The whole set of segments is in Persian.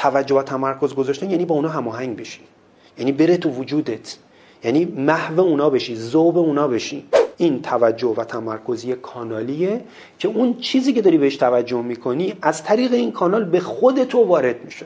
توجه و تمرکز گذاشتن یعنی با اونا هماهنگ بشی، یعنی بره تو وجودت، یعنی محو اونا بشی، ذوب اونا بشی. این توجه و تمرکزی کانالیه که اون چیزی که داری بهش توجه میکنی از طریق این کانال به خود تو وارد میشه.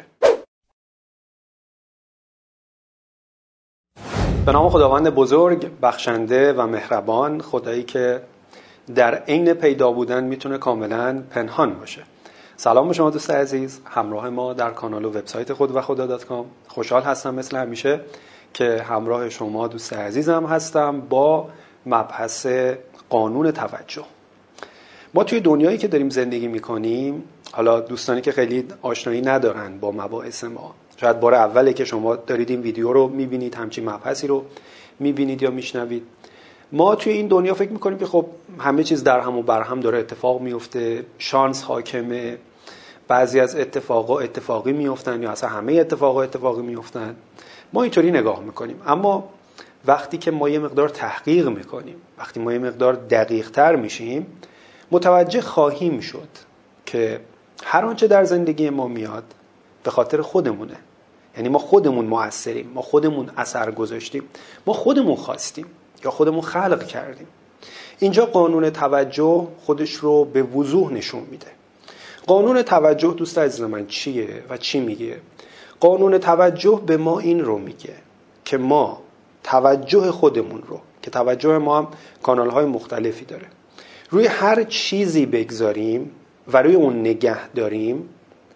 به نام خداوند بزرگ، بخشنده و مهربان، خدایی که در عین پیدا بودن میتونه کاملا پنهان باشه. سلام به شما دوست عزیز، همراه ما در کانال و وبسایت خودوخدا.com. خوشحال هستم مثل همیشه که همراه شما دوست عزیزم هستم با مبحث قانون توجه. ما توی دنیایی که داریم زندگی میکنیم، حالا دوستانی که خیلی آشنایی ندارن با مباحث ما، شاید بار اوله که شما دارید این ویدیو رو میبینید، همچین مبحثی رو میبینید یا میشنوید. ما توی این دنیا فکر میکنیم که خب همه چیز در هم و بر هم داره اتفاق میفته، شانس حاکمه، بعضی از اتفاقا اتفاقی میفتن یا اصلا همه اتفاقا اتفاقی میفتن. ما اینطوری نگاه میکنیم. اما وقتی که ما یه مقدار تحقیق میکنیم، وقتی ما یه مقدار دقیق تر میشیم، متوجه خواهیم شد که هر آنچه در زندگی ما میاد به خاطر خودمونه. یعنی ما خودمون مؤثریم، ما خودمون اثر گذاشتیم، ما خودمون خواستیم یا خودمون خلق کردیم. اینجا قانون توجه خودش رو به وضوح نشون میده. قانون توجه دوست عزیز من چیه و چی میگه؟ قانون توجه به ما این رو میگه که ما توجه خودمون رو، که توجه ما هم کانال‌های مختلفی داره، روی هر چیزی بگذاریم و روی اون نگه داریم،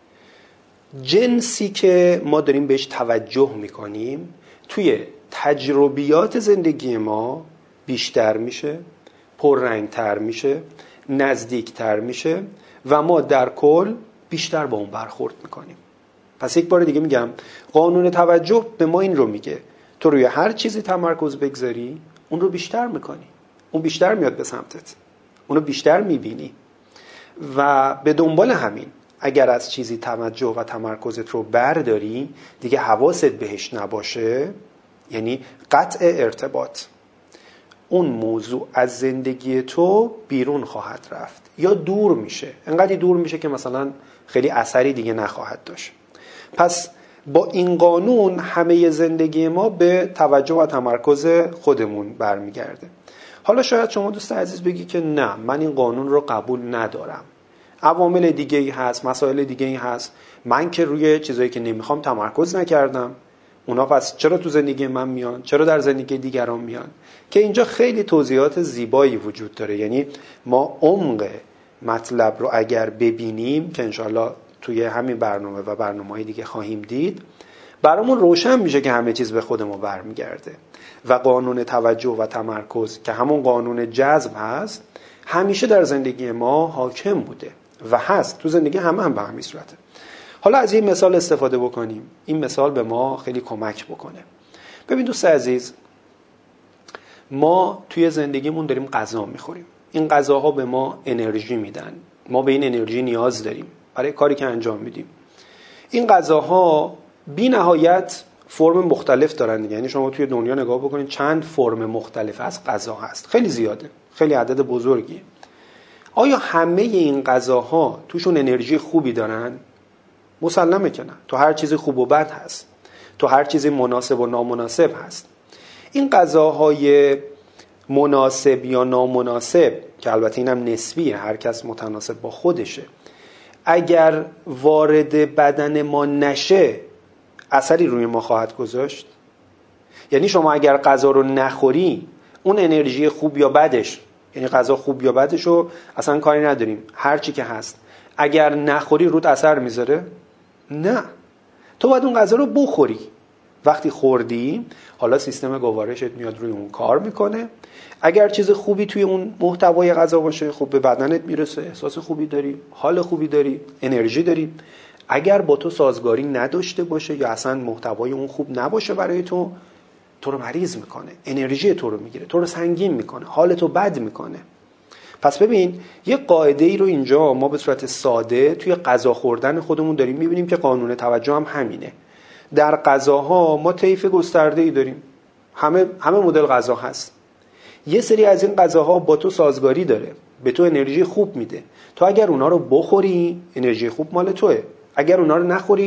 جنسی که ما داریم بهش توجه میکنیم توی تجربیات زندگی ما بیشتر میشه، پررنگتر میشه، نزدیکتر میشه و ما در کل بیشتر با اون برخورد میکنیم. پس یک بار دیگه میگم، قانون توجه به ما این رو میگه تو روی هر چیزی تمرکز بگذاری اون رو بیشتر میکنی، اون بیشتر میاد به سمتت، اون رو بیشتر میبینی. و به دنبال همین اگر از چیزی توجه و تمرکزت رو برداری، دیگه حواست بهش نباشه، یعنی قطع ارتباط، اون موضوع از زندگی تو بیرون خواهد رفت یا دور میشه، انقدر دور میشه که مثلا خیلی اثری دیگه نخواهد داشت. پس با این قانون همه زندگی ما به توجه و تمرکز خودمون برمیگرده. حالا شاید شما دوست عزیز بگی که نه، من این قانون رو قبول ندارم، عوامل دیگه ای هست، مسائل دیگه ای هست، من که روی چیزایی که نمیخوام تمرکز نکردم، اونا پس چرا تو زندگی من میان، چرا در زندگی دیگران میان؟ که اینجا خیلی توضیحات زیبایی وجود داره. یعنی ما عمق مطلب رو اگر ببینیم، که انشالله توی همین برنامه و برنامه‌های دیگه خواهیم دید، برامون روشن میشه که همه چیز به خود ما برمیگرده و قانون توجه و تمرکز که همون قانون جذب هست همیشه در زندگی ما حاکم بوده و هست تو زندگی همه هم به همین صورته. حالا از این مثال استفاده بکنیم، این مثال به ما خیلی کمک بکنه. ببین دوست عزیز، ما توی زندگیمون داریم غذا میخوریم، این غذاها به ما انرژی میدن، ما به این انرژی نیاز داریم برای کاری که انجام میدیم. این غذاها بی نهایت فرم مختلف دارن. یعنی شما توی دنیا نگاه بکنید چند فرم مختلف از غذا هست، خیلی زیاده، خیلی عدد بزرگیه. آیا همه این غذاها توشون انرژی خوبی دارن؟ مسلمه که نه. تو هر چیزی خوب و بد هست، تو هر چیزی مناسب و نامناسب هست. این غذاهای مناسب یا نامناسب که البته اینم نسبیه، هر کس متناسب با خودشه، اگر وارد بدن ما نشه اثری روی ما خواهد گذاشت؟ یعنی شما اگر غذا رو نخوری، اون انرژی خوب یا بدش، یعنی غذا خوب یا بدش رو اصلا کاری نداریم، هر چی که هست، اگر نخوری رود اثر میذاره؟ نه، تو باید اون غذا رو بخوری. وقتی خوردی، حالا سیستم گوارشت میاد روی اون کار میکنه. اگر چیز خوبی توی اون محتوای غذا باشه، خب به بدنت میرسه، احساس خوبی داری، حال خوبی داری، انرژی داری. اگر با تو سازگاری نداشته باشه یا اصلا محتوای اون خوب نباشه برای تو رو مریض میکنه، انرژی تو رو میگیره، تو رو سنگین میکنه، حالتو بد میکنه. پس ببین، یه قاعده ای رو اینجا ما به صورت ساده توی غذا خوردن خودمون داریم میبینیم که قانون توجه هم همینه. در غذاها ما طیف گسترده‌ای داریم، همه مدل غذا هست. یه سری از این غذاها با تو سازگاری داره، به تو انرژی خوب میده. تو اگر اونا رو بخوری، انرژی خوب مال توئه. اگر اونا رو نخوری،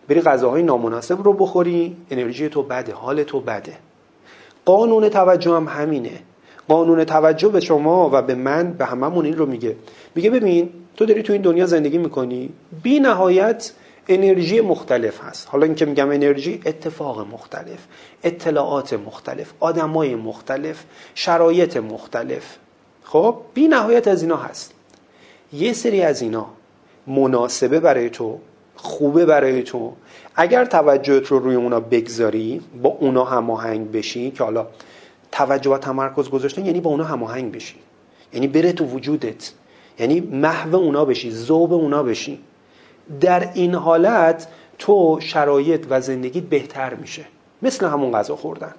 بری غذاهای نامناسب رو بخوری، انرژی تو بده، حال تو بده. قانون توجه هم همینه. قانون توجه به شما و به من، به هممون این رو میگه ببین تو داری تو این دنیا زندگی میکنی، بی نهایت انرژی مختلف هست. حالا این که میگم انرژی، اتفاق مختلف، اطلاعات مختلف، آدمای مختلف، شرایط مختلف. خب بی نهایت از اینا هست. یه سری از اینا مناسبه برای تو، خوبه برای تو، اگر توجهت رو روی اونا بگذاری، با اونا هماهنگ بشی، که حالا توجه و تمرکز گذاشتن یعنی با اونا هماهنگ بشی، یعنی بره تو وجودت، یعنی محو اونا بشی، ذوب اونا بشی. در این حالت تو شرایط و زندگیت بهتر میشه، مثل همون غذا خوردن.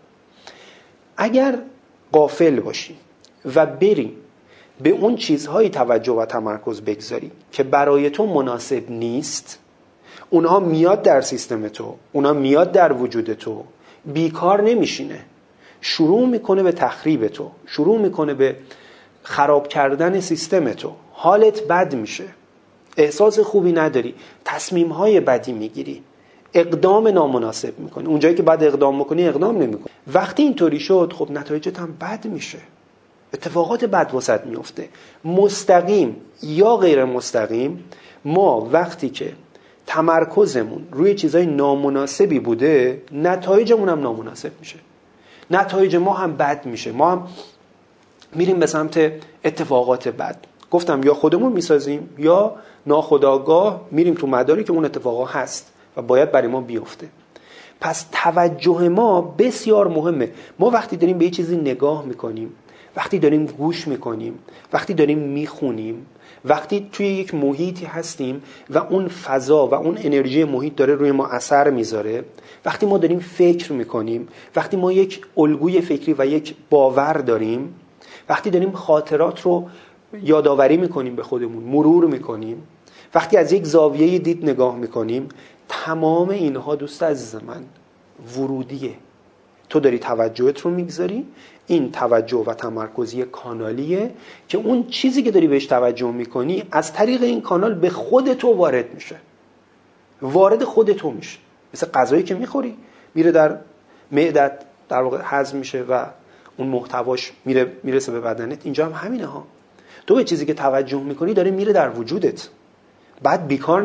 اگر غافل باشی و بری به اون چیزهای توجه و تمرکز بگذاری که برای تو مناسب نیست، اونها میاد در سیستم تو، اونها میاد در وجود تو، بیکار نمیشینه، شروع میکنه به تخریب تو، شروع میکنه به خراب کردن سیستم تو، حالت بد میشه، احساس خوبی نداری، تصمیمهای بدی میگیری، اقدام نامناسب میکنی، اونجایی که بعد اقدام میکنی اقدام نمیکنی. وقتی اینطوری شد خب نتایجت هم بد میشه، اتفاقات بد واسط میفته. مستقیم یا غیر مستقیم، ما وقتی که تمرکزمون روی چیزای نامناسبی بوده، نتایجمون هم نامناسب میشه، نتایج ما هم بد میشه، ما هم میریم به سمت اتفاقات بد. گفتم یا خودمون میسازیم یا ناخودآگاه میریم تو مداری که اون اتفاقا هست و باید برای ما بیفته. پس توجه ما بسیار مهمه. ما وقتی داریم به یه چیزی نگاه میکنیم، وقتی داریم گوش میکنیم، وقتی داریم میخونیم، وقتی توی یک محیطی هستیم و اون فضا و اون انرژی محیط داره روی ما اثر میذاره، وقتی ما داریم فکر میکنیم، وقتی ما یک الگوی فکری و یک باور داریم، وقتی داریم خاطرات رو یادآوری میکنیم به خودمون، مرور میکنیم، وقتی از یک زاویه دید نگاه میکنیم، تمام اینها دوست عزیز من ورودیه. تو داری توجهت رو میگذاری، این توجه و تمرکزی کانالیه که اون چیزی که داری بهش توجه میکنی از طریق این کانال به خود تو وارد میشه، وارد خود تو میشه. مثل غذایی که میخوری میره در معدت، در واقع هضم میشه و اون محتواش میرسه به بدنت. اینجا هم همینه ها. تو به چیزی که توجه میکنی داره میره در وجودت، بعد بیکار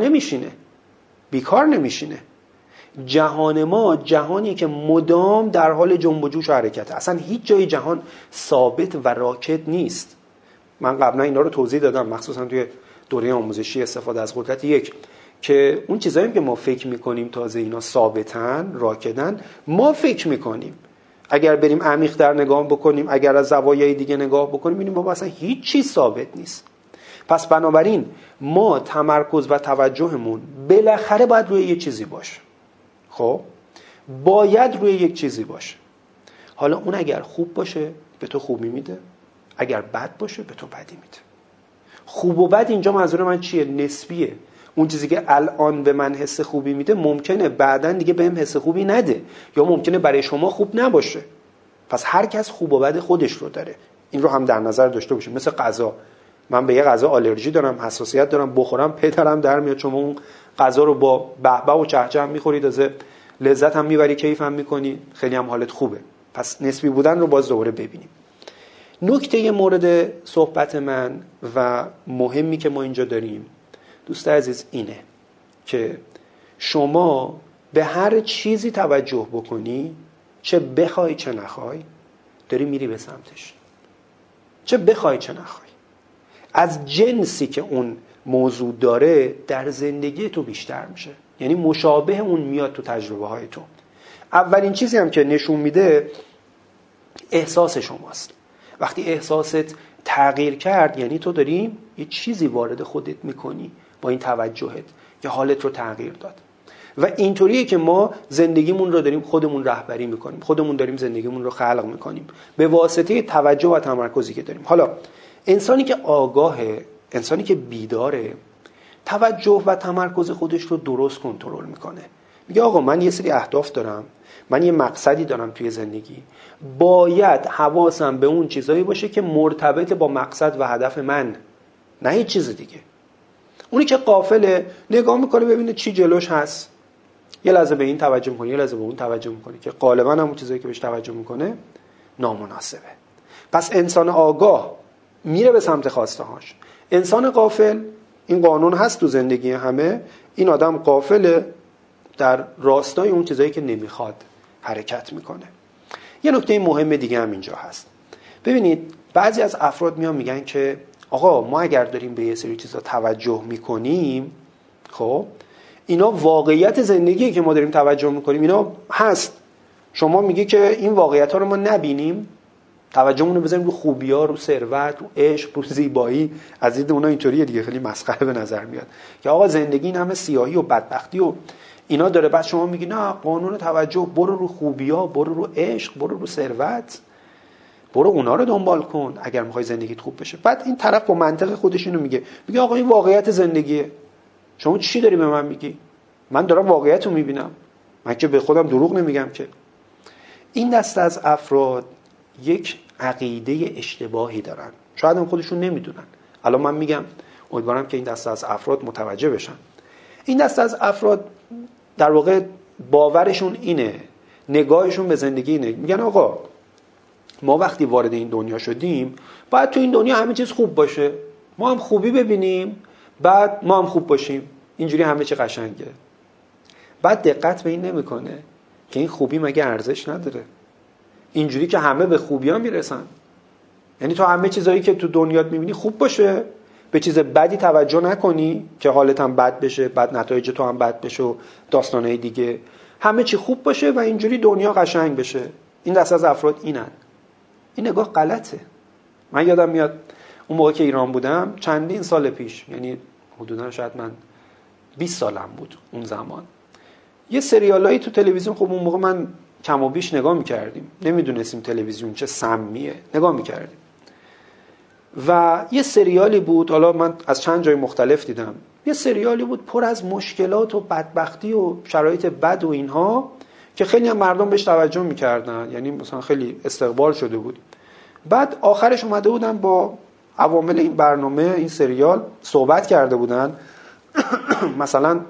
نمیشینه. جهان ما جهانی که مدام در حال جنب و جوش و حرکته. اصلا هیچ جای جهان ثابت و راکد نیست. من قبلا اینا رو توضیح دادم، مخصوصا توی دوره آموزشی استفاده از قدرت یک، که اون چیزایی که ما فکر میکنیم تازه اینا ثابتن، راکدن، ما فکر میکنیم. اگر بریم عمیق‌تر نگاه بکنیم، اگر از زوایای دیگه نگاه بکنیم، می‌بینیم بابا اصلا هیچ چیز ثابت نیست. پس بنابراین ما تمرکز و توجهمون بالاخره باید روی یه چیزی باشه. خب باید روی یک چیزی باشه. حالا اون اگر خوب باشه به تو خوبی میده، اگر بد باشه به تو بدی میده. خوب و بد اینجا منظور من چیه؟ نسبیه. اون چیزی که الان به من حس خوبی میده ممکنه بعدن دیگه بهم حس خوبی نده، یا ممکنه برای شما خوب نباشه. پس هر کس خوب و بد خودش رو داره، این رو هم در نظر داشته باشیم. مثل غذا، من به یه غذا آلرژی دارم، حساسیت دارم، بخورم پدرم در میاد. شما اون غذا رو با بهبه و چهچه میخورید، از لذت هم میبری، کیف هم میکنی، خیلی هم حالت خوبه. پس نسبی بودن رو باز دوباره ببینیم. نکته مورد صحبت من و مهمی که ما اینجا داریم دوست عزیز اینه که شما به هر چیزی توجه بکنی، چه بخوای چه نخوای، داری میری به سمتش. چه بخوای چه نخوای، از جنسی که اون موضوع داره در زندگی تو بیشتر میشه، یعنی مشابه اون میاد تو تجربه های تو. اولین چیزی هم که نشون میده احساس شماست. وقتی احساست تغییر کرد یعنی تو داری یه چیزی وارد خودت میکنی با این توجهت که حالت رو تغییر داد. و اینطوریه که ما زندگیمون رو داریم خودمون رهبری میکنیم، خودمون داریم زندگیمون رو خلق میکنیم به واسطه توجه و تمرکزی که داریم. حالا انسانی که آگاهه، انسانی که بیداره، توجه و تمرکز خودش رو درست کنترل میکنه. میگه آقا من یه سری اهداف دارم، من یه مقصدی دارم توی زندگی، باید حواسم به اون چیزایی باشه که مرتبط با مقصد و هدف من، نه هیچ چیز دیگه. اونی که غافله نگاه میکنه ببینه چی جلوش هست، یه لحظه به این توجه میکنه، یه لحظه به اون توجه میکنه که غالبا همون چیزایی که بهش توجه میکنه نامناسبه. پس انسان آگاه میره به سمت خواسته هاش. انسان غافل، این قانون هست تو زندگی همه، این آدم غافله، در راستای اون چیزایی که نمیخواد حرکت میکنه. یه نکته مهم دیگه هم اینجا هست. ببینید بعضی از افراد میان میگن که آقا ما اگر داریم به یه سری چیزا توجه میکنیم، خب اینا واقعیت زندگیه که ما داریم توجه میکنیم، اینا هست. شما میگی که این واقعیت ها رو ما نبینیم، توجهمون رو بذاریم رو خوبی‌ها، رو ثروت، رو عشق، رو زیبایی. از دید اونا اینطوریه دیگه، خیلی مسخره به نظر میاد که آقا زندگی این همه سیاهی و بدبختی و اینا داره. بعد شما میگی نه قانون توجه، برو رو خوبی‌ها، برو رو عشق، برو رو ثروت، برو اونا رو دنبال کن اگر میخوای زندگیت خوب بشه. بعد این طرف با منطق خودش اینو میگه آقا این واقعیت زندگیه. شما چی داری به من میگی؟ من دارم واقعیت رو میبینم، من که به خودم دروغ نمیگم که. این دسته از افراد یک عقیده اشتباهی دارن، شاید هم خودشون نمیدونن. الان من میگم، امیدوارم که این دسته از افراد متوجه بشن. این دسته از افراد در واقع باورشون اینه، نگاهشون به زندگی اینه، میگن آقا ما وقتی وارد این دنیا شدیم باید تو این دنیا همه چیز خوب باشه، ما هم خوبی ببینیم، بعد ما هم خوب باشیم، اینجوری همه چی قشنگه. بعد دقت به این نمیکنه که این خوبی مگه ارزش نداره؟ اینجوری که همه به خوبی ها میرسن، یعنی تو همه چیزایی که تو دنیات میبینی خوب باشه، به چیز بدی توجه نکنی که حالت هم بد بشه، بعد نتایج تو هم بد بشه و داستانهای دیگه، همه چی خوب باشه و اینجوری دنیا قشنگ بشه. این دسته از افراد اینن. این نگاه غلطه. من یادم میاد اون موقع که ایران بودم، چندین سال پیش، یعنی حدودا شاید من 20 سالم بود اون زمان، یه سریالایی تو تلویزیون، خب اون موقع من کم و بیش نگاه میکردیم، نمیدونستیم تلویزیون چه سمیه، نگاه میکردیم. و یه سریالی بود، حالا من از چند جای مختلف دیدم، یه سریالی بود پر از مشکلات و بدبختی و شرایط بد و اینها که خیلی هم مردم بهش توجه میکردن، یعنی مثلا خیلی استقبال شده بود. بعد آخرش اومده بودن با عوامل این برنامه، این سریال صحبت کرده بودن مثلا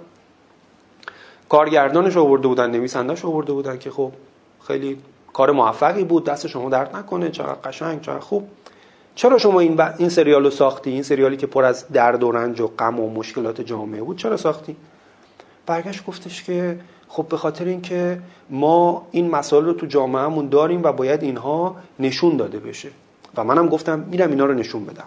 کارگردانش آورده بودن، نویسنده‌اش آورده بودن که خب خیلی کار موفقی بود، دست شما درد نکنه، چقدر قشنگ، چقدر خوب، چرا شما این سریال رو ساختی؟ این سریالی که پر از درد و رنج و غم و مشکلات جامعه بود چرا ساختی؟ برگشت گفتش که خب به خاطر اینکه ما این مسائل رو تو جامعهمون داریم و باید اینها نشون داده بشه. و منم گفتم میرم اینا رو نشون بدم.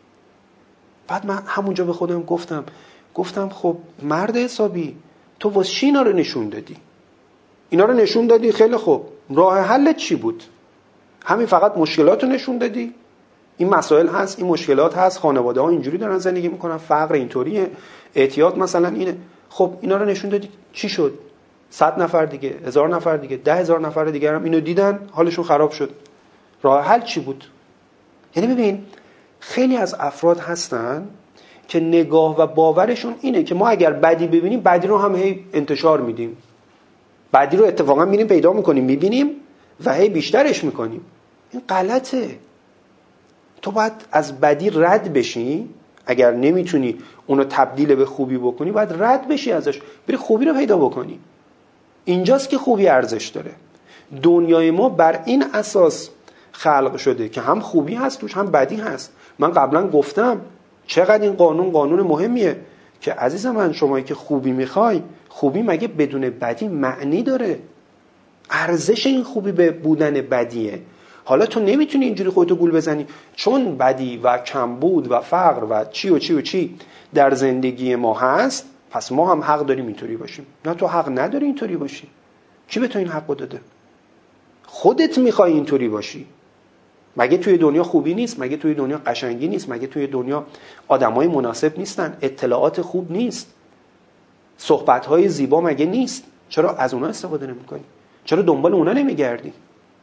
بعد من همونجا به خودم گفتم خب مرد حسابی، تو واسه چی اینا رو نشون دادی؟ اینا رو نشون دادی خیلی خوب، راه حل چی بود؟ همین فقط مشکلات رو نشون دادی؟ این مسائل هست، این مشکلات هست، خانواده ها اینجوری دارن زندگی میکنن، فقر اینطوریه، اعتیاد مثلا اینه. خب اینا رو نشون دادی، چی شد؟ 100 نفر دیگه، 1000 نفر دیگه، 10,000 نفر دیگه هم اینو دیدن، حالشون خراب شد. راه حل چی بود؟ یعنی ببین خیلی از افراد هستن که نگاه و باورشون اینه که ما اگر بدی ببینیم، بدی رو هم هی انتشار میدیم، بدی رو اتفاقا میریم پیدا میکنیم، میبینیم و هی بیشترش میکنیم. این غلطه. تو باید از بدی رد بشی، اگر نمیتونی اونو تبدیل به خوبی بکنی باید رد بشی ازش، بری خوبی رو پیدا بکنی. اینجاست که خوبی ارزش داره. دنیای ما بر این اساس خلق شده که هم خوبی هست توش هم بدی هست. من قبلا گفتم چقدر این قانون مهمیه که عزیز من، شمایی که خوبی میخوای، خوبی مگه بدون بدی معنی داره؟ ارزش این خوبی به بودن بدیه. حالا تو نمیتونی اینجوری خودتو گول بزنی چون بدی و کمبود و فقر و چی و چی و چی در زندگی ما هست پس ما هم حق داریم اینطوری باشیم. نه، تو حق نداری اینطوری باشی. کی به تو این حقو داده؟ خودت میخوای اینطوری باشی. مگه توی دنیا خوبی نیست؟ مگه توی دنیا قشنگی نیست؟ مگه توی دنیا آدمای مناسب نیستن؟ اطلاعات خوب نیست؟ صحبت‌های زیبا مگه نیست؟ چرا از اونها استفاده نمی‌کنی؟ چرا دنبال اونها نمی‌گردی؟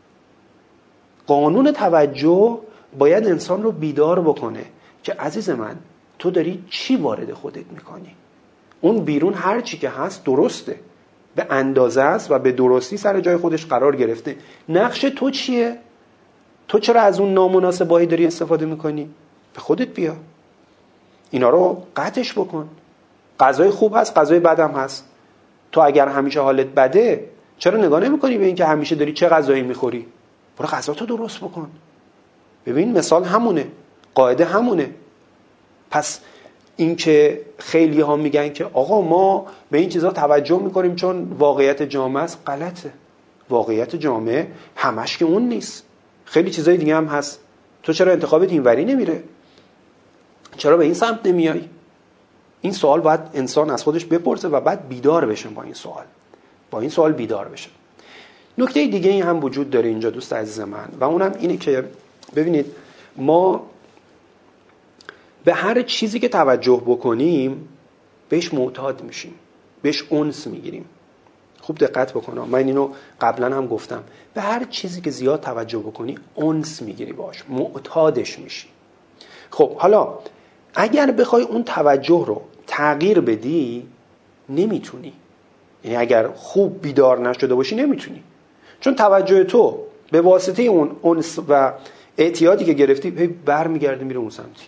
قانون توجه باید انسان رو بیدار بکنه که عزیز من، تو داری چی وارد خودت می‌کنی؟ اون بیرون هر چی که هست درسته، به اندازه است و به درستی سر جای خودش قرار گرفته. نقش تو چیه؟ تو چرا از اون نامناسبایی داری استفاده میکنی؟ به خودت بیا، اینا رو قطعش بکن. غذای خوب هست، غذای بد هم هست. تو اگر همیشه حالت بده چرا نگاه نمی‌کنی به این که همیشه داری چه غذایی می‌خوری؟ برو غذاتو درست بکن. ببین مثال همونه، قاعده همونه. پس این که خیلی ها میگن که آقا ما به این چیزا توجه میکنیم چون واقعیت جامعه است، غلطه. واقعیت جامعه همش که اون نیست، خیلی چیزای دیگه هم هست. تو چرا انتخابت اینوری نمیره؟ چرا به این سمت نمیای؟ این سوال باید انسان از خودش بپرسه و بعد بیدار بشه با این سوال بیدار بشه. نکته دیگه این هم وجود داره اینجا دوست عزیز من و اونم اینه که ببینید ما به هر چیزی که توجه بکنیم بهش معتاد میشیم، بهش انس میگیریم. خوب دقت بکنم، من اینو قبلا هم گفتم، به هر چیزی که زیاد توجه بکنی انس میگیری باش، معتادش میشی. خب حالا اگر بخوای اون توجه رو تغییر بدی نمیتونی، یعنی اگر خوب بیدار نشده باشی نمیتونی، چون توجه تو به واسطه اون انس و اعتیادی که گرفتی برمیگرده میره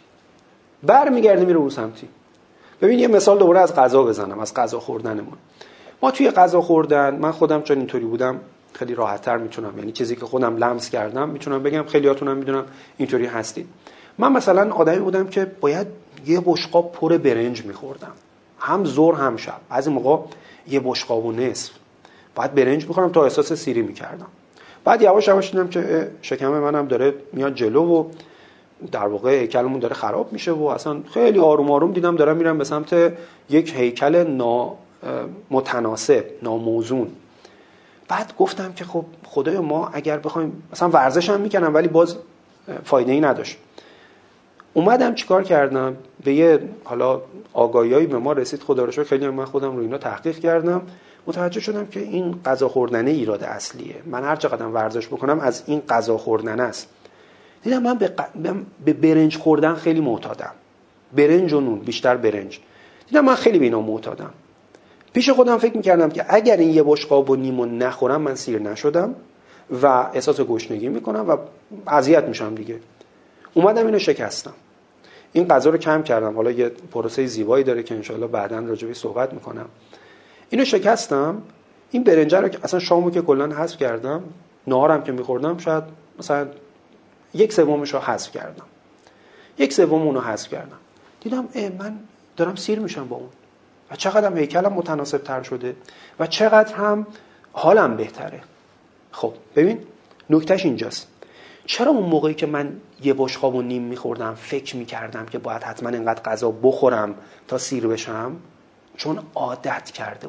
اون سمتی. ببین یه مثال دوباره از غذا بزنم، از غذا خوردنمون. ما توی غذا خوردن، من خودم چون اینطوری بودم خیلی راحت‌تر میتونم، یعنی چیزی که خودم لمس کردم میتونم بگم، خیلیاتونم میدونم اینطوری هستید. من مثلا آدمی بودم که باید یه بشقاب پر برنج میخوردم، هم ظهر هم شب، بعضی موقع یه بشقاب و نصف باید برنج میخورم تا احساس سیری میکردم. بعد یواش یواش دیدم که شکم منم داره میاد جلو و در واقع هیکلمون داره خراب میشه و اصلا خیلی آروم آروم دیدم دارم میرم به سمت یک هیکل متناسب، ناموزون. بعد گفتم که خب خدایا ما اگر بخوایم مثلا ورزش هم میکنم ولی باز فایده ای نداشت. اومدم چیکار کردم، به یه حالا آگاهیایی به ما رسید، خدا رو شکر خیلی من خودم رو اینا تحقیق کردم، متوجه شدم که این غذا خوردنه ایراد اصلیه. من هر چقدر ورزش بکنم از این غذا خوردنه است. دیدم من به برنج خوردن خیلی معتادم، برنج و نون، بیشتر برنج. دیدم من خیلی به اینا معتادم. پیش خودم فکر میکردم که اگر این یه بشقاب و نیمو نخورم من سیر نشدم و احساس گشنگی میکنم و اذیت میشم دیگه. اومدم اینو شکستم، این غذا رو کم کردم. حالا یه پروسه زیبایی داره که انشالله بعداً راجع بهش صحبت میکنم. اینو شکستم، این برنج رو که اصلا شامو که کلا حذف کردم، نهارم که میخوردم شاید مثلا 1/3 رو حذف کردم، 1/3 اونو حذف کردم. دیدم من دارم سیر میشم با اون و چقدر هم هیکلم متناسب تر شده و چقدر هم حالم بهتره. خب ببین نکتهش اینجاست، چرا اون موقعی که من یه بشقاب و نیم میخوردم فکر میکردم که باید حتما اینقدر غذا بخورم تا سیر بشم؟ چون عادت کرده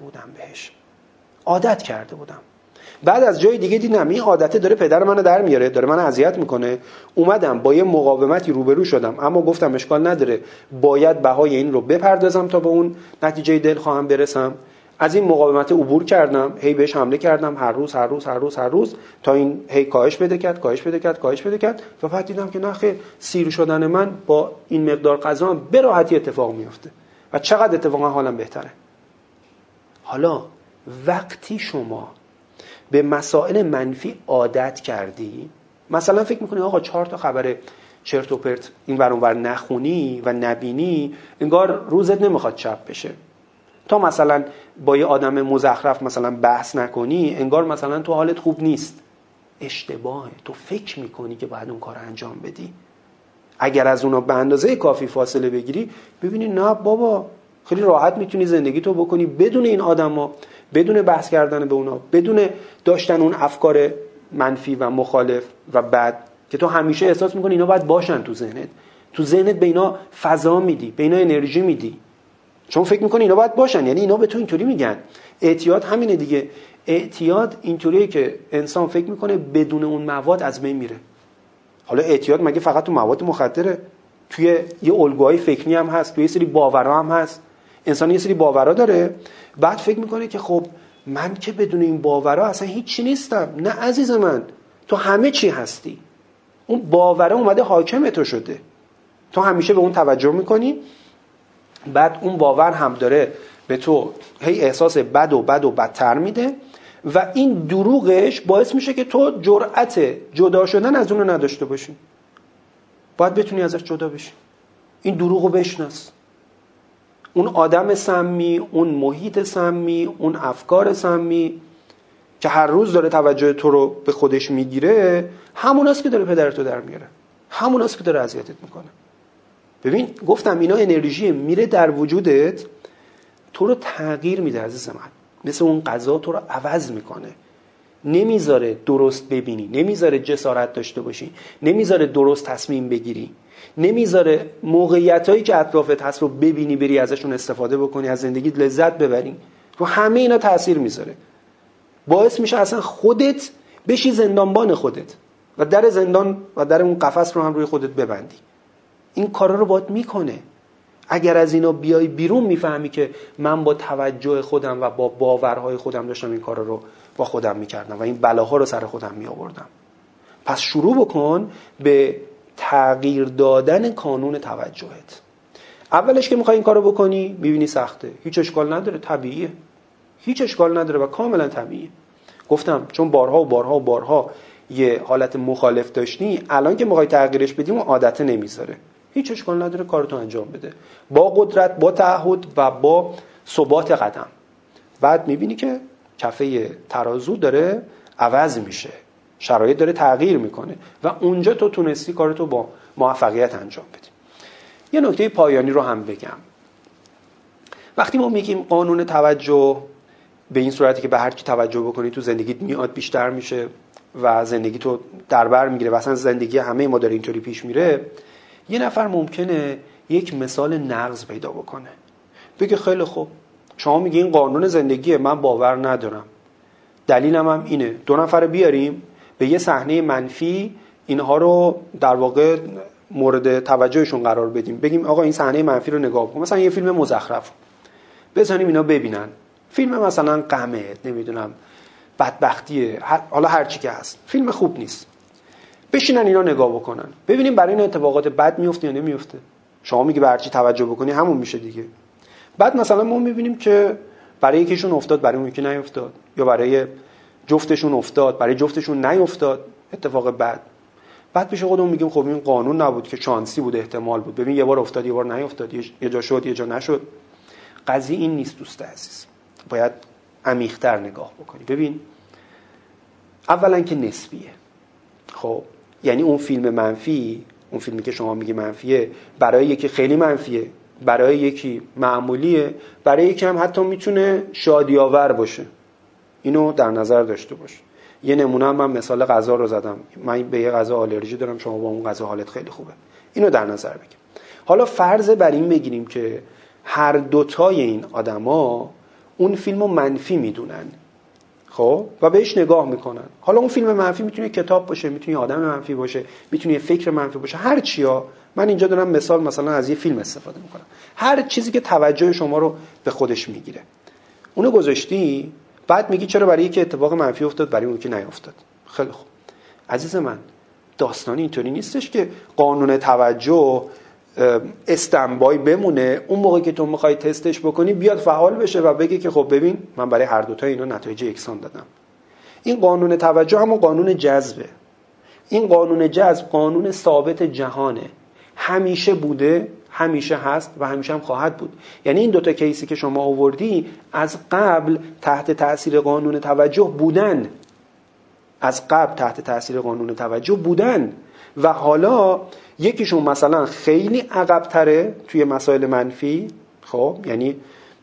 بودم. بعد از جای دیگه دیدم این عادته داره پدر منو در میاره، داره منو اذیت میکنه. اومدم با یه مقاومتی روبرو شدم، اما گفتم اشکال نداره، باید بهای این رو بپردازم تا به اون نتیجه دلخواهم برسم. از این مقاومت عبور کردم، هی بهش حمله کردم، هر روز تا این هی کاهش بده کرد و بعد دیدم که نه خیر، سیر شدن من با این مقدار غذا هم به راحتی اتفاق میفته و چقدر اتفاقا حالم بهتره. حالا وقتی شما به مسائل منفی عادت کردی، مثلا فکر میکنی آقا 4 تا خبر چرت و پرت این ور اون ور نخونی و نبینی انگار روزت نمیخواد چپ بشه، تا مثلا با یه آدم مزخرف مثلا بحث نکنی انگار مثلا تو حالت خوب نیست. اشتباهه، تو فکر میکنی که باید اون کار انجام بدی. اگر از اونا به اندازه کافی فاصله بگیری ببینی نه بابا، خیلی راحت میتونی زندگی تو بکنی بدون این آدما، بدون بحث کردن به اونا، بدون داشتن اون افکار منفی و مخالف و بد که تو همیشه احساس میکنی اینا باید باشن تو ذهنت به اینا فضا میدی، به اینا انرژی میدی، چون فکر میکنی اینا باید باشن، یعنی اینا به تو اینطوری میگن. اعتیاد همینه دیگه. اعتیاد اینطوریه که انسان فکر میکنه بدون اون مواد از بین میره. حالا اعتیاد مگه فقط تو مواد مخدره؟ توی یه الگوهای فکری هم هست، توی یه سری باورها هم هست. انسان یه سری باورها داره، بعد فکر میکنه که خب من که بدون این باورها اصلا هیچی نیستم. نه عزیز من، تو همه چی هستی. اون باوره اومده حاکم تو شده، تو همیشه به اون توجه میکنی، بعد اون باور هم داره به تو هی احساس بد و بدتر میده و این دروغش باعث میشه که تو جرأت جدا شدن از اون رو نداشته باشی. باید بتونی ازش جدا بشی. این دروغو بشناس. اون آدم سمی، اون محیط سمی، اون افکار سمی که هر روز داره توجه تو رو به خودش میگیره، هموناست که داره پدرتو در میاره، هموناست که داره اذیتت میکنه. ببین گفتم اینا انرژی میره در وجودت، تو رو تغییر میده عزیز من، مثل اون غذا تو رو عوض میکنه، نمیذاره درست ببینی، نمیذاره جسارت داشته باشی، نمیذاره درست تصمیم بگیری، نمیذاره موقعیتایی که اطرافت هست رو ببینی، بری ازشون استفاده بکنی، از زندگیت لذت ببری. رو همه اینا تأثیر میذاره، باعث میشه اصلا خودت بشی زندانبان خودت و در زندان و در اون قفس رو هم روی خودت ببندی. این کارا رو باید میکنه. اگر از اینا بیای بیرون میفهمی که من با توجه خودم و با باورهای خودم داشتم این کارا رو با خودم میکردم و این بلاها رو سر خودم میآوردم. پس شروع بکن به تغییر دادن کانون توجهت. اولش که میخوای این کارو بکنی میبینی سخته، هیچ اشکال نداره، طبیعیه، هیچ اشکال نداره و کاملا طبیعیه. گفتم چون بارها و بارها و بارها یه حالت مخالف داشتی، الان که میخوای تغییرش بدی اون عادت نمیذاره، هیچ اشکال نداره، کارتو انجام بده با قدرت، با تعهد و با ثبات قدم. بعد میبینی که کفه ترازو داره عوض میشه، شرایط داره تغییر میکنه و اونجا تو تونستی کارتو با موفقیت انجام بدی. یه نکته پایانی رو هم بگم. وقتی ما میگیم قانون توجه، به این صورتی که به هر کی توجه بکنی تو زندگیت میاد بیشتر میشه و زندگی تو در بر میگیره و اصلا زندگی همه ما داره اینطوری پیش میره، یه نفر ممکنه یک مثال نقض پیدا بکنه، بگه خیلی خوب شما میگی این قانون زندگیه، من باور ندارم، دلیلم هم اینه، 2 نفر بیاریم به یه صحنه منفی اینها رو در واقع مورد توجهشون قرار بدیم، بگیم آقا این صحنه منفی رو نگاه کن، مثلا یه فیلم مزخرف بزنیم اینا ببینن، فیلم مثلا غمه، نمیدونم بدبختیه، حالا هر چی که هست، فیلم خوب نیست، بشینن اینا نگاه بکنن، ببینیم برای این اتفاقات بد میفته یا نمیفته. شما میگی به هر چی توجه بکنی همون میشه دیگه. بعد مثلا ما میبینیم که برای یکیشون افتاد، برای اون یکی نیفتاد، یا برای جفتشون افتاد، برای جفتشون نیفتاد اتفاق بد. بعد پیش خودمون میگیم خب این قانون نبود که، شانسی بود، احتمال بود، ببین یه بار افتاد یه بار نیفتاد، یه جا شد یه جا نشد. قضیه این نیست دوست عزیز، باید عمیق‌تر نگاه بکنی. ببین اولا که نسبیه، خب یعنی اون فیلم منفی، اون فیلمی که شما میگی منفیه، برای یکی خیلی منفیه، برای یکی معمولیه، برای یکی هم حتی میتونه شادی‌آور باشه. اینو در نظر داشته باش. یه نمونه هم من مثال غذا رو زدم، من به یه غذا آلرژی دارم، شما با اون غذا حالت خیلی خوبه، اینو در نظر بگیر. حالا فرض بر این بگیریم که هر دوتای این آدما اون فیلمو منفی میدونن، خب و بهش نگاه میکنن. حالا اون فیلم منفی میتونه کتاب باشه، میتونه آدم منفی باشه، میتونه فکر منفی باشه، هر چیا. من اینجا دارم مثال مثلا از یه فیلم استفاده میکنم، هر چیزی که توجه شما رو به خودش میگیره اونو گذاشتی، بعد میگی چرا برای یکی اتفاق منفی افتاد برای اون که نیافتاد. خیلی خوب عزیز من، داستان اینطوری نیستش که قانون توجه استنبای بمونه، اون موقع که تو میخوای تستش بکنی بیاد فعال بشه و بگه که خب ببین من برای هر دوتا اینا نتایج یکسان دادم. این قانون توجه همون قانون جذبه. این قانون جذب قانون ثابت جهانه، همیشه بوده، همیشه هست و همیشه هم خواهد بود. یعنی این دوتا کیسی که شما آوردی از قبل تحت تأثیر قانون توجه بودن، از قبل تحت تأثیر قانون توجه بودن و حالا یکیشون مثلا خیلی عقب‌تره توی مسائل منفی، خب یعنی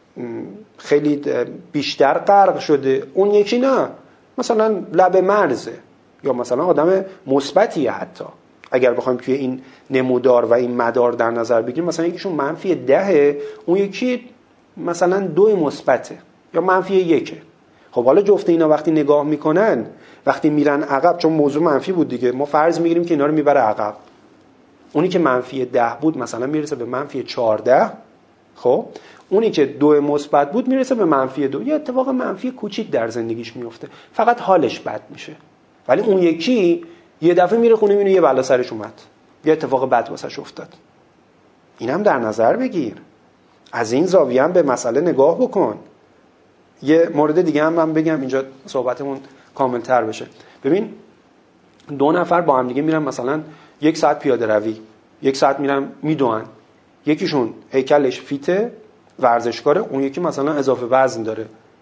خیلی بیشتر غرق شده، اون یکی نه، مثلا لب مرزه یا مثلا آدم مثبتیه. حتی اگر بخوایم توی این نمودار و این مدار در نظر بگیریم، مثلا یکیشون منفی 10، اون یکی مثلا 2 مثبته یا منفی 1. خب حالا جفت اینا وقتی نگاه میکنن، وقتی میرن عقب، چون موضوع منفی بود دیگه، ما فرض میگیریم که اینا رو میبره عقب. اونی که منفی 10 بود مثلا میرسه به منفی 14، خب اونی که 2 مثبت بود میرسه به منفی 2. یه اتفاق منفی کوچیک در زندگیش میفته، فقط حالش بد میشه. ولی اون یکی یه دفعه میره خونه میبینه یه بلا سرش اومد، یه اتفاق بد واسش افتاد. اینم در نظر بگیر، از این زاویه هم به مسئله نگاه بکن. یه مورد دیگه هم من بگم اینجا صحبتمون کاملتر بشه. ببین 2 نفر با هم دیگه میرن مثلا 1 ساعت پیاده روی، 1 ساعت میرن میدوئن، یکیشون هیکلش فیته، ورزشکاره، اون یکی مثلا اضافه وزن داره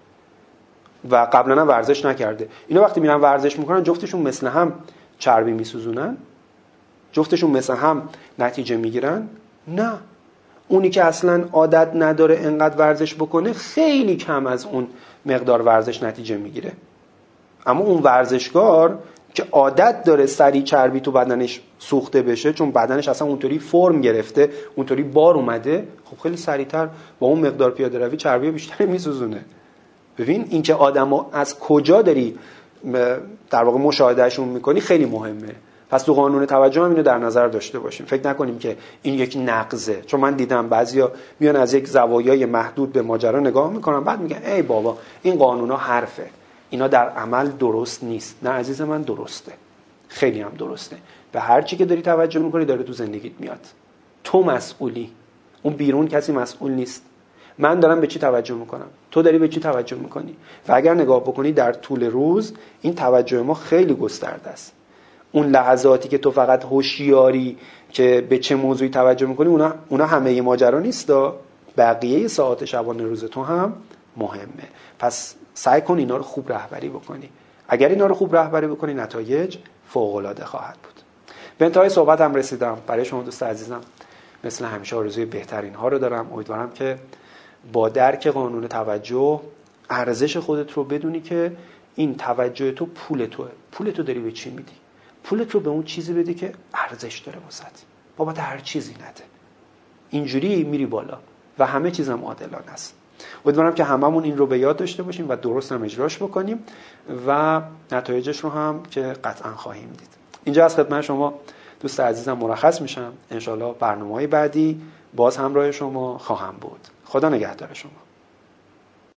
و قبلا هم ورزش نکرده. اینا وقتی میرن ورزش میکنن جفتشون مثل هم چربی میسوزونن؟ جفتشون مثل هم نتیجه میگیرن؟ نه. اونی که اصلا عادت نداره انقدر ورزش بکنه خیلی کم از اون مقدار ورزش نتیجه میگیره. اما اون ورزشکار که عادت داره سریع چربی تو بدنش سوخته بشه، چون بدنش اصلا اونطوری فرم گرفته، اونطوری بار اومده، خب خیلی سریعتر با اون مقدار پیاده روی چربی بیشتری میسوزونه. ببین این که آدمو از کجا داری در واقع مشاهدهشون میکنی خیلی مهمه. پس تو قانون توجه هم اینو در نظر داشته باشیم. فکر نکنیم که این یک نقضه، چون من دیدم بعضیا میان از یک زوایای محدود به ماجرا نگاه میکنن بعد میگن ای بابا این قانونا حرفه، اینا در عمل درست نیست. نه عزیز من، درسته، خیلی هم درسته. به هر چی که داری توجه میکنی داره تو زندگیت میاد. تو مسئولی، اون بیرون کسی مسئول نیست. من دارم به چی توجه میکنم، تو داری به چی توجه میکنی. و اگر نگاه بکنی در طول روز این توجه ما خیلی گسترده است. اون لحظاتی که تو فقط هوشیاری که به چه موضوعی توجه میکنی اونا همه ماجرا نیست، بقیه ساعات شبانه روز تو هم مهمه. پس سعی کن اینا رو خوب رهبری بکنی. اگر اینا رو خوب رهبری بکنی نتایج فوق‌العاده خواهد بود. به انتهای صحبتم رسیدم. برای شما دوست عزیزم مثل همیشه آرزوی بهترین ها رو دارم. امیدوارم که با درک قانون توجه ارزش خودت رو بدونی که این توجه تو پول توئه. پول تو داری به چی میدی؟ پولت رو به اون چیزی بده که ارزش داره واسط. بابت هر چیزی نده. اینجوری میری بالا و همه چیزم عادلانه است. امیدوارم که هممون این رو به یاد داشته باشیم و درست هم اجراش بکنیم و نتایجش رو هم که قطعا خواهیم دید. اینجا از خدمت شما دوست عزیزم مرخص میشم. انشالله برنامه‌های بعدی باز همراه شما خواهم بود. خدا نگهدار شما.